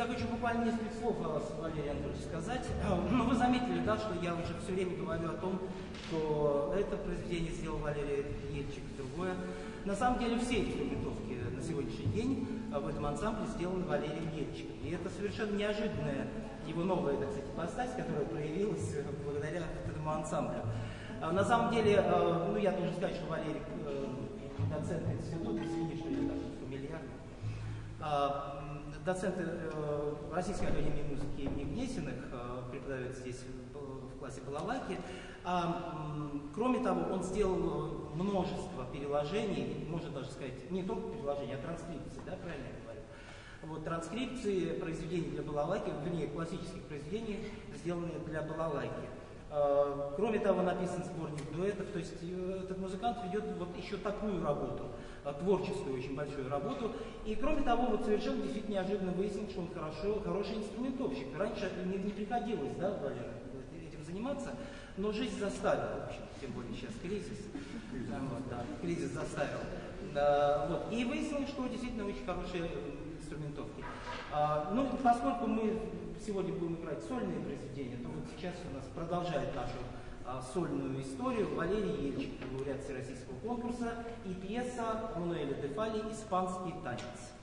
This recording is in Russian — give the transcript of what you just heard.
Я хочу буквально несколько слов о вас, Валерий Анатольевич, сказать. Ну, вы заметили, да, что я уже все время говорю о том, что это произведение сделал Валерий Ельчик и другое. На самом деле все эти подготовки на сегодняшний день в этом ансамбле сделаны Валерием Ельчиком. И это совершенно неожиданная его новая, так сказать, ипостась, которая проявилась благодаря этому ансамблю. На самом деле, ну, я должен сказать, что Валерий доцент института, извини, что я так фамильярный, доцент Российской академии музыки имени Гнесиных, преподает здесь в классе балалайки. Кроме того, он сделал множество переложений, можно даже сказать, не только переложений, а транскрипций, да, правильно я говорю? Вот транскрипции произведений для балалайки, вернее, классических произведений, сделанные для балалайки. Кроме того, написан сборник дуэтов, то есть этот музыкант ведет вот еще такую работу, творческую очень большую работу. И кроме того, вот совершенно действительно неожиданно выяснилось, что он хороший инструментовщик. Раньше не приходилось, да, Валера, этим заниматься, но жизнь заставила, в общем, тем более сейчас кризис. Вот, да, кризис заставил. Вот. И выяснилось, что действительно очень хорошие инструментовки. Ну, поскольку мы сегодня будем играть сольные произведения, то вот сейчас у нас продолжает нашу сольную историю Валерий Ельчик, лауреат Всероссийского конкурса, и пьеса Мануэля де Фалли «Испанский танец».